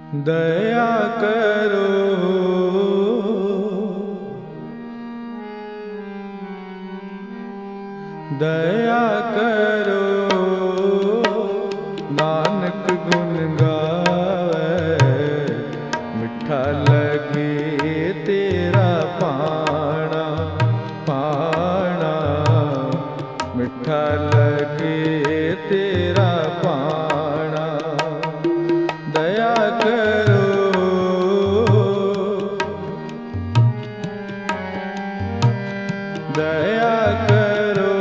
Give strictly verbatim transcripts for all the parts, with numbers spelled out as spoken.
दया करो दया करो नानक गुण गावे मिठा लगे तेरा पाना पाना मिठा लगे तेरा पाना दया करो दया करो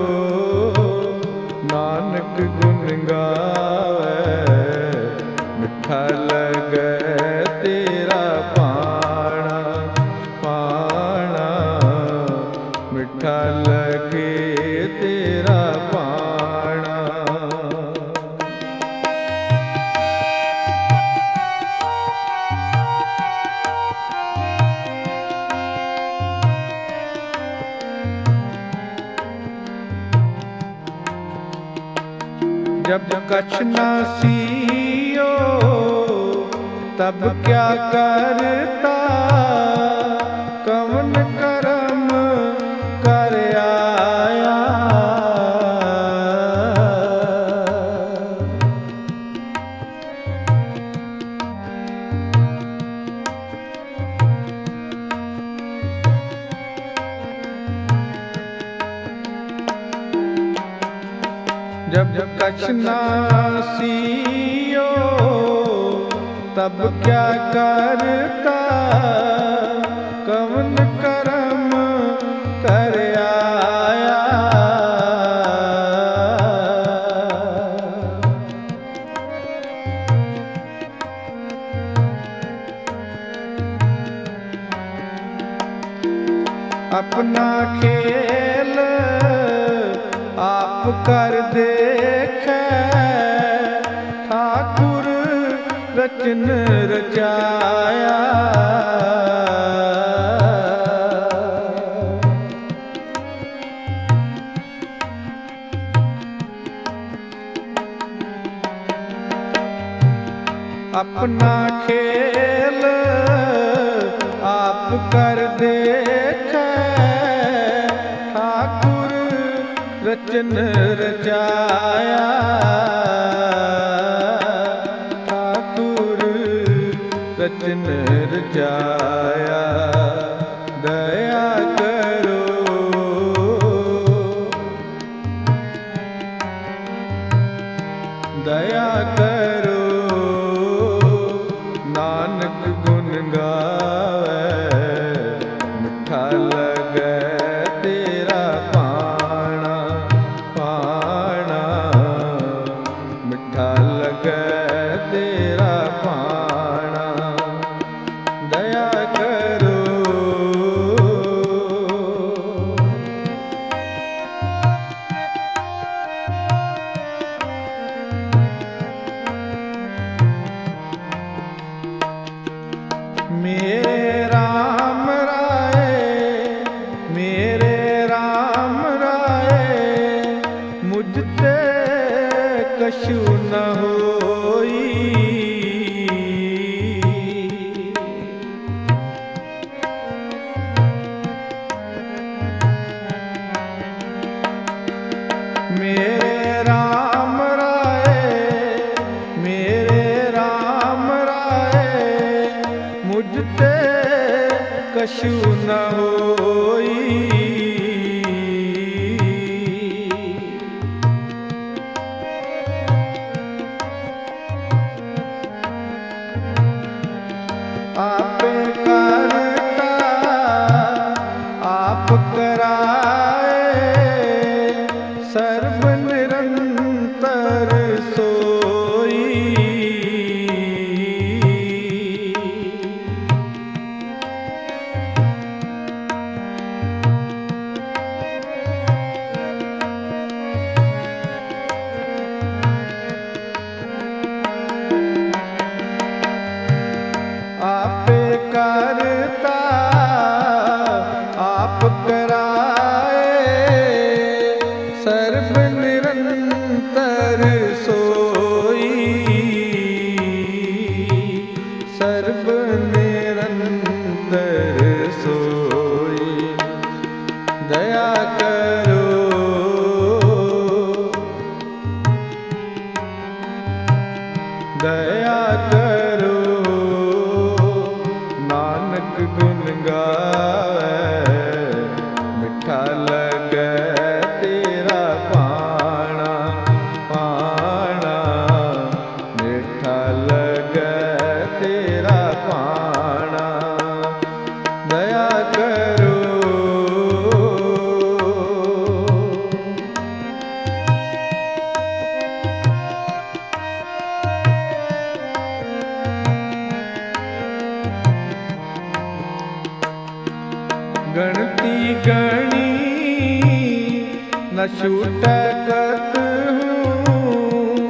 नानक गुण गावे मिठा लगे तेरा पाना पाना मिठा लगे तेरा पाना। जब कछ न सियो तब क्या करता कवन करम कर आया। जब कछ न सियो तब क्या करता कवन करम कर आया। अपना खेल आप कर देखे ठाकुर रचन रचाया। अपना खेल आप कर देखे ठाकुर रचन रचाया। ठाकुर रचन रचाया दया करो दया करो नानक गुण गावे मिठा लगे तेरा पाना पाना मिठा लगे तेरा पाना दया करो। मेरे राम राय मेरे राम राय मुझते कछु न होई। मेरे राम राय मेरे राम राय मुझते कछु न होई। आपे करता आप कराए सर्व निरंतर सोई। ਸਰਬ ਨਿਰੰਤਰ ਸੋਈ। ਦਇਆ ਕਰੋ ਦਇਆ ਕਰੋ ਨਾਨਕ ਗੁਣ ਗਾਵੇ। ਮਿੱਠਾ ਲੱਗੈ ਤੇਰਾ ਭਾਣਾ ਭਾਣਾ, ਮਿੱਠਾ ਲੱਗੈ ਤੇਰਾ ਭਾਣਾ। ਦਇਆ ਕਰੋ गणती गणी न छूटै कतहूँ,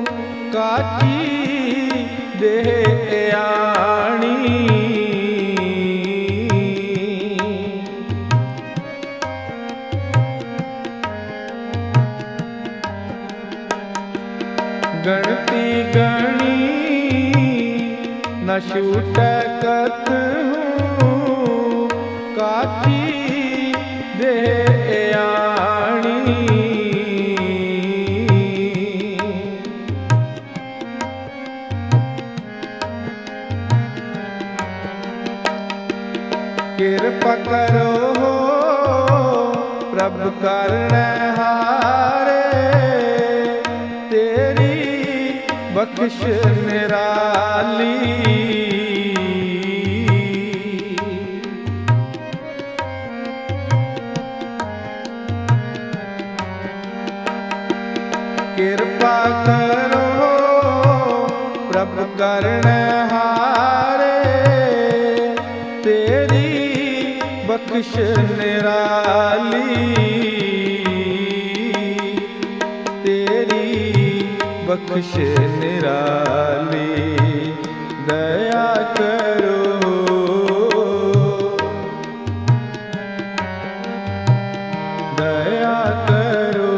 काची देह आणी। गणती गणी न छूटै कतहूँ, काची देह आणी। किरपा करो प्रभ करनहारे, तेरी बख्श निराली। किरपा करो प्रभ करनहारे, तेरी बख्श निराली। तेरी बख्श निराली। दया करो दया करो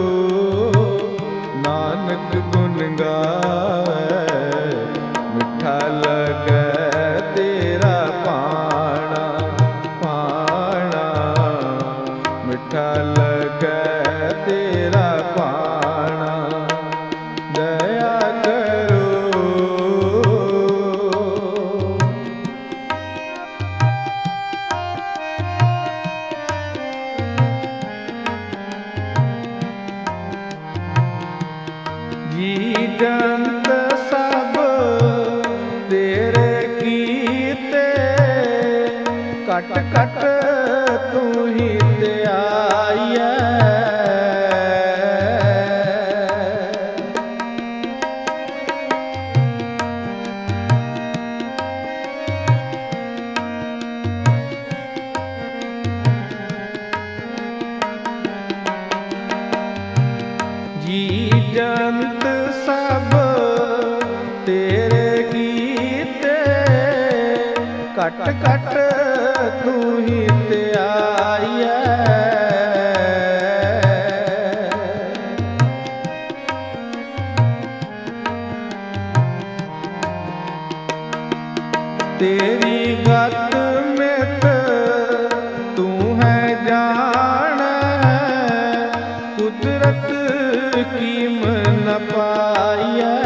नानक गुण गावे। मिठा लगै तेरा भाणा भाणा, मिठा लगै तेरा भाणा। दया करो जी जंत सब तेरे कीते, कट कट तू ही त्याइयै। जी जंत सब तेरे कीते, कट कट तू ही त्याइयै। तेरी गत मित तू है जान है, कुदरत कीम न पाइयै।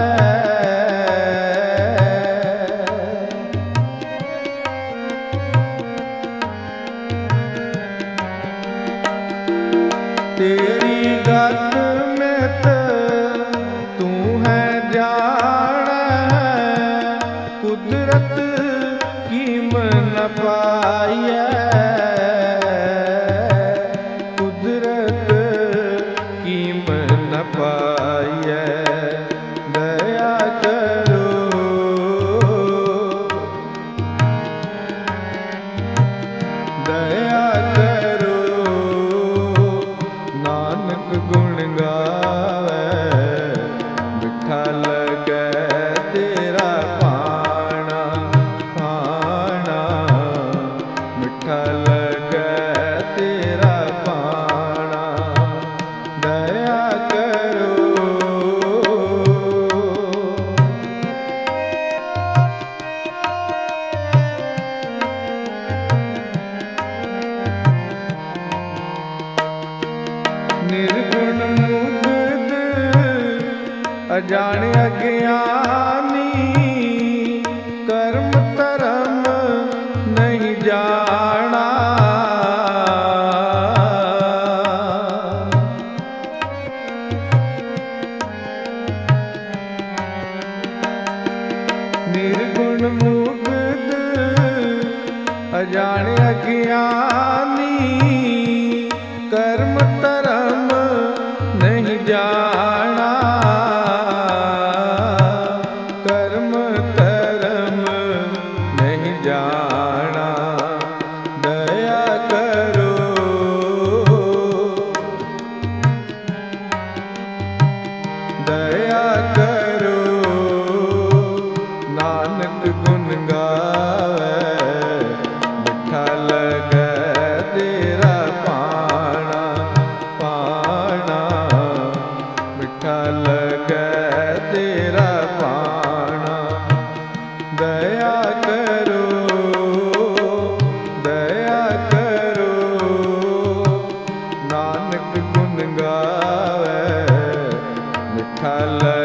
तेरी गत मित तू है जान है, कुदरत कीम न पाइयै। कुदरत कीम न पाइयै। दया करो दया करो नानक गुण गावे। मिठा लगै तेरा भाणा भाणा, मिठा लगै ਨਿਰਗੁਣ ਮੁਕਤ ਅਜਾਣ ਅਗਿਆਨੀ ਕਰਮ ਧਰਮ ਨਹੀਂ ਜਾਣਾ ਕਰਮ ਧਰਮ ਨਹੀਂ ਜਾਣਾ ਦਇਆ ਕਰੋ ਦਇਆ ਕਰੋ ਨਾਨਕ ਗੁਣ ਗਾਵੇ ਮਿੱਠਾ ਲਗੈ ਤੇਰਾ ਪਾਣਾ ਪਾਣਾ ਮਿੱਠਾ ਲਗੈ ਤੇਰਾ ਪਾਣਾ ਦਇਆ ਕਰੋ ਦਇਆ ਕਰੋ ਨਾਨਕ ਗੁਣ ਗਾਵੇ ਮਿੱਠਾ